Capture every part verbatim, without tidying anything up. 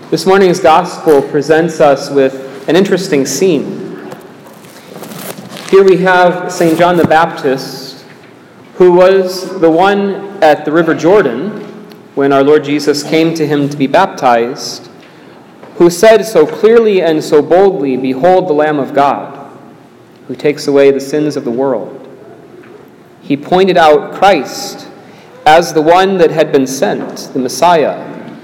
This morning's gospel presents us with an interesting scene. Here we have Saint John the Baptist, who was the one at the River Jordan when our Lord Jesus came to him to be baptized, who said so clearly and so boldly, "Behold the Lamb of God, who takes away the sins of the world." He pointed out Christ as the one that had been sent, the Messiah.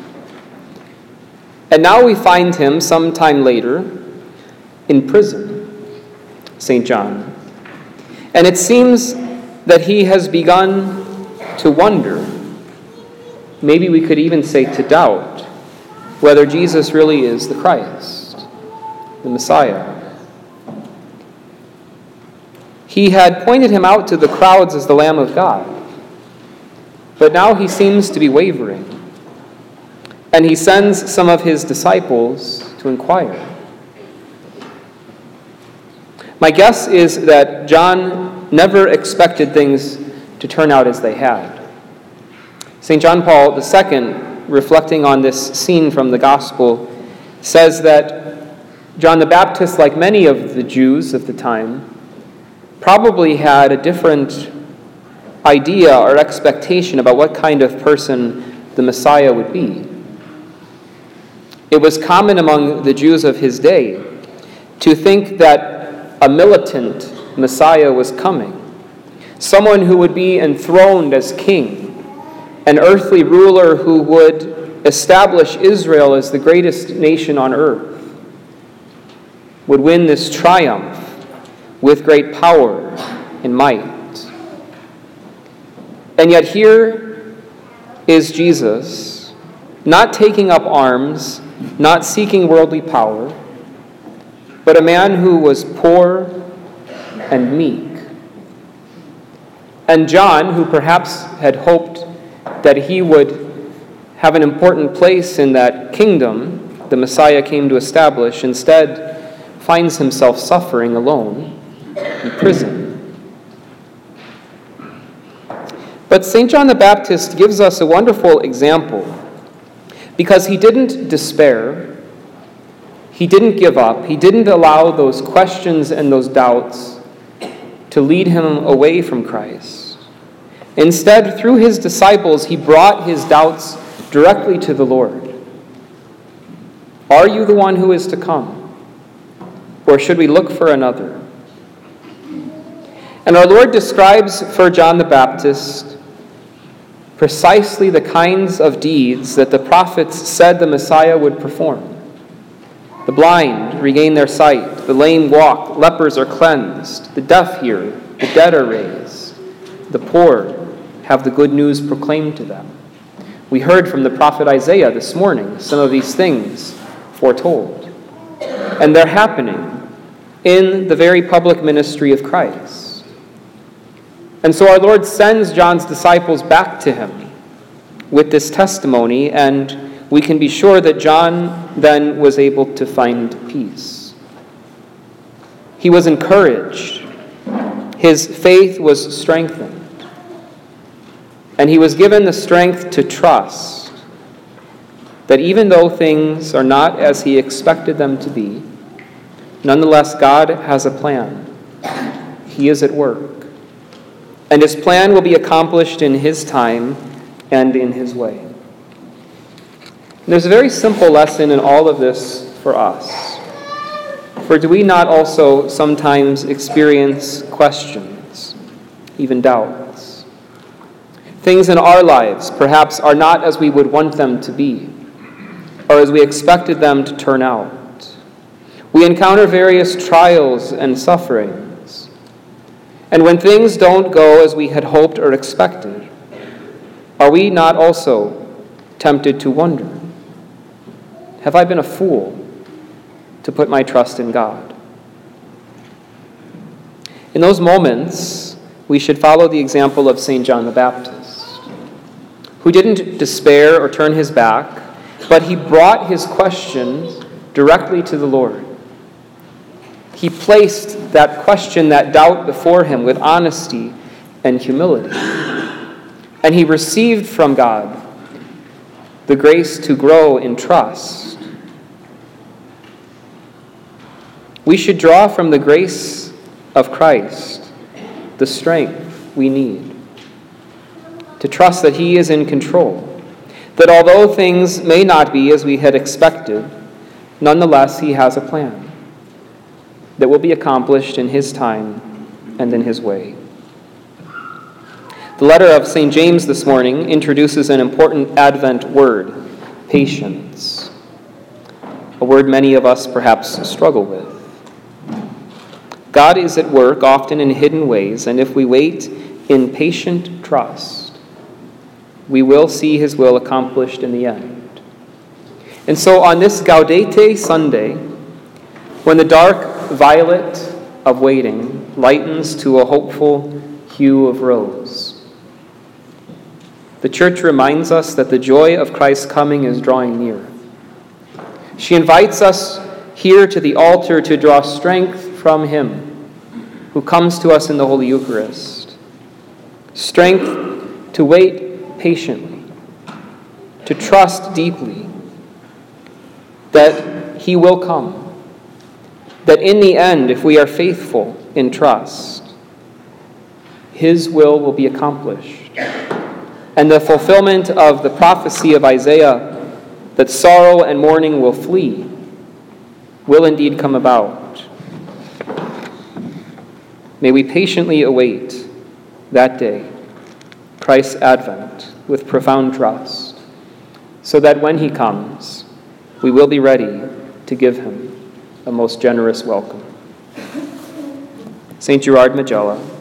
And now we find him sometime later in prison, Saint John. And it seems that he has begun to wonder, maybe we could even say to doubt, whether Jesus really is the Christ, the Messiah. He had pointed him out to the crowds as the Lamb of God, but now he seems to be wavering. And he sends some of his disciples to inquire. My guess is that John never expected things to turn out as they had. Saint John Paul the Second, reflecting on this scene from the Gospel, says that John the Baptist, like many of the Jews of the time, probably had a different idea or expectation about what kind of person the Messiah would be. It was common among the Jews of his day to think that a militant Messiah was coming, someone who would be enthroned as king, an earthly ruler who would establish Israel as the greatest nation on earth, would win this triumph with great power and might. And yet here is Jesus, not taking up arms, not seeking worldly power, but a man who was poor and meek. And John, who perhaps had hoped that he would have an important place in that kingdom the Messiah came to establish, instead finds himself suffering alone in prison. But Saint John the Baptist gives us a wonderful example, because he didn't despair, he didn't give up, he didn't allow those questions and those doubts to lead him away from Christ. Instead, through his disciples, he brought his doubts directly to the Lord. Are you the one who is to come? Or should we look for another? And our Lord describes for John the Baptist precisely the kinds of deeds that the prophets said the Messiah would perform. The blind regain their sight, the lame walk, lepers are cleansed, the deaf hear, the dead are raised, the poor have the good news proclaimed to them. We heard from the prophet Isaiah this morning some of these things foretold. And they're happening in the very public ministry of Christ. And so our Lord sends John's disciples back to him with this testimony, and we can be sure that John then was able to find peace. He was encouraged. His faith was strengthened. And he was given the strength to trust that even though things are not as he expected them to be, nonetheless God has a plan. He is at work. And his plan will be accomplished in his time and in his way. And there's a very simple lesson in all of this for us. For do we not also sometimes experience questions, even doubts? Things in our lives perhaps are not as we would want them to be, or as we expected them to turn out. We encounter various trials and sufferings. And when things don't go as we had hoped or expected, are we not also tempted to wonder, have I been a fool to put my trust in God? In those moments, we should follow the example of Saint John the Baptist, who didn't despair or turn his back, but he brought his questions directly to the Lord. He placed that question, that doubt before him with honesty and humility. And he received from God the grace to grow in trust We should draw from the grace of Christ the strength we need to trust that he is in control, that although things may not be as we had expected, nonetheless he has a plan that will be accomplished in his time and in his way. The letter of Saint James this morning introduces an important Advent word, patience, a word many of us perhaps struggle with. God is at work, often in hidden ways, and if we wait in patient trust, we will see his will accomplished in the end. And so on this Gaudete Sunday, when the dark violet of waiting lightens to a hopeful hue of rose, the Church reminds us that the joy of Christ's coming is drawing near. She invites us here to the altar to draw strength from him who comes to us in the Holy Eucharist. Strength to wait patiently, to trust deeply that he will come, that in the end, if we are faithful in trust, his will will be accomplished. And the fulfillment of the prophecy of Isaiah that sorrow and mourning will flee will indeed come about. May we patiently await that day, Christ's advent, with profound trust, so that when he comes, we will be ready to give him a most generous welcome. Saint Gerard Majella,